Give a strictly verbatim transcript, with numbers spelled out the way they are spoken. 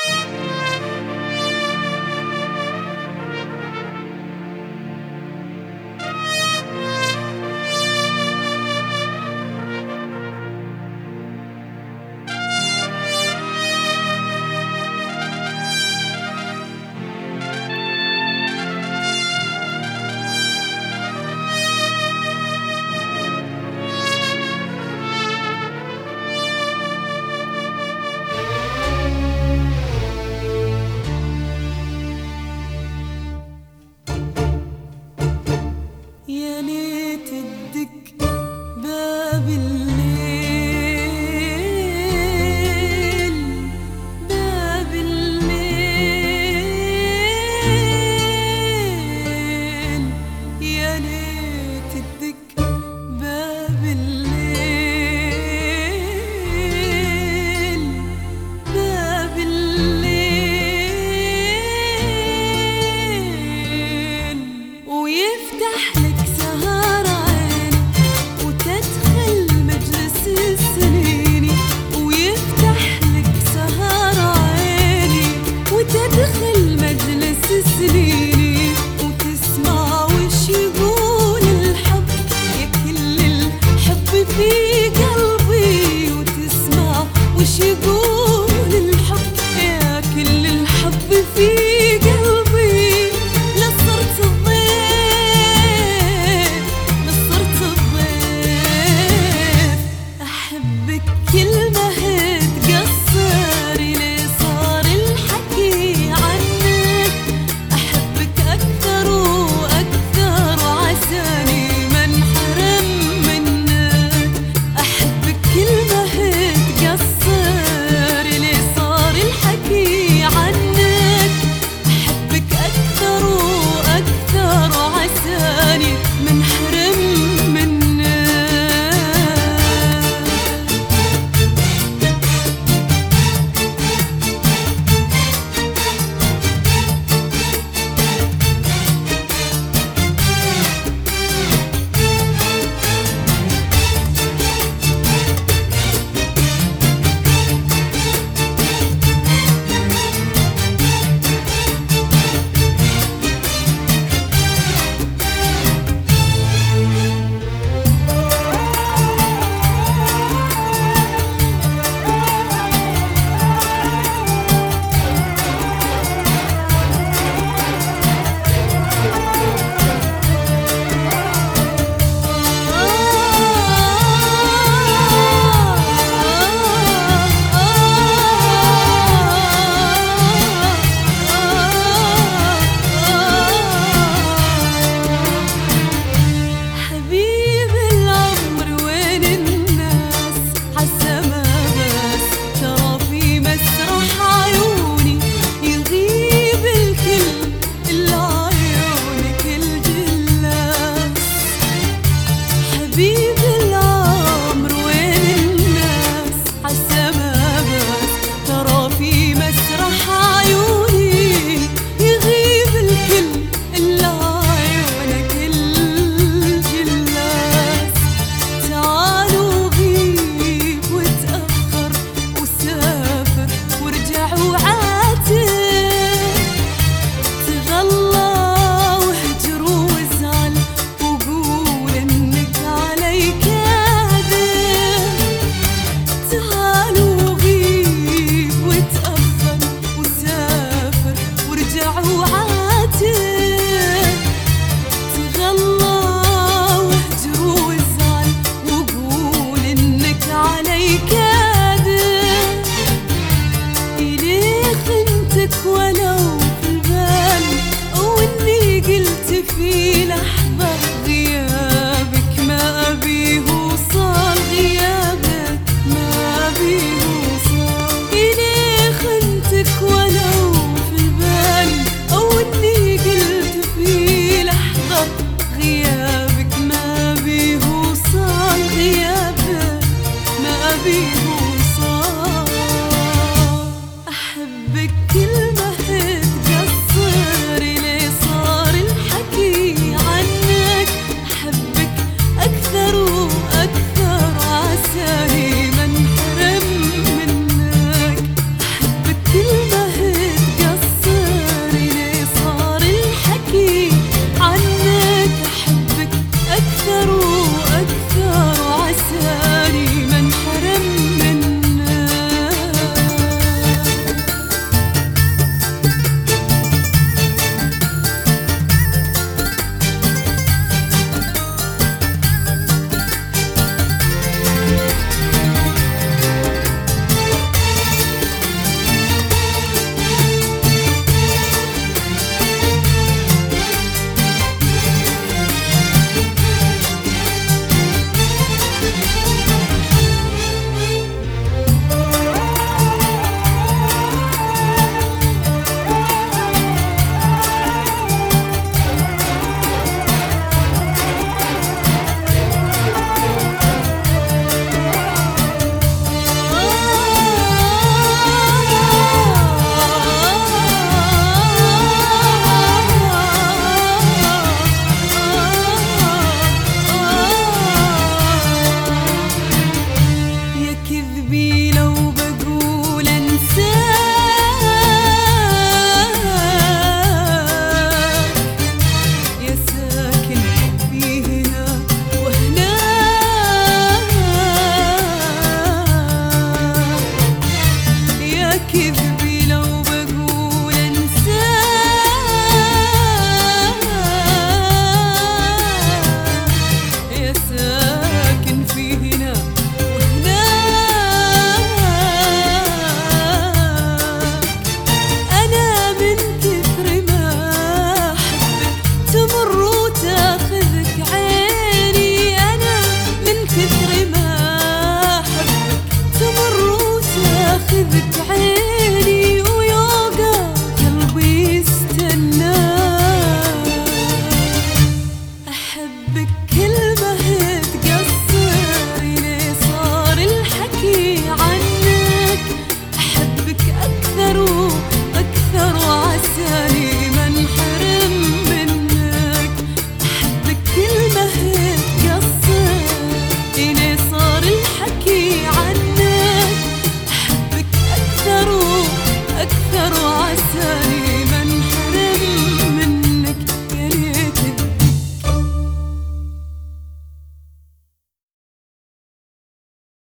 يا ليت تدق باب الليل، باب الليل، يا ليت تدق باب الليل، باب الليل، ويفتح لك سهر عيني وتدخل مجلس السنيني، ويفتح لك سهر عيني وتدخل مجلس السنيني، وتسمع وش يقول الحب يا كل الحب في قلبي، وتسمع وش يقول الحب يا كل الحب في قلبي. لا صرت الضيف، لا صرت الضيف، أحبك كلمة تقصر لي صار الحكي عنك، أحبك أكثر وأكثر وعساني ما انحرم منك، أحبك كلمة تقصر لي صار الحكي عنك، أحبك أكثر وأكثر وعساني ما انحرم منك. حبيب العمر وين الناس عالسما بس، ترى في مسرح عيوني يغيب الكل إلا عيونك الجلاس. حبيب العمر وين الناس عالسما بس، ترى في مسرح عيوني يغيب الكل إلا عيونك الجلاس. تعالوا غيب وتأخر وسافر وارجع وعاتب، تغلى واهجر وازعل وقول انك علي كاذب. تعالوا غيب وتأخر وسافر وارجع وعاتب، تغلى واهجر وازعل وقول انك علي كاذب. إلي خنتك ولو في البال، واني قلت في لحظة غيابك ما أبيه وصال، غيابك ما أبيه وصال. إلي خنتك ولو في البال، واني قلت في لحظة غيابك ما أبيه وصال، غيابك ما أبيه وصال. أحبك كلمة تقصر لي صار الحكي عنك، كذب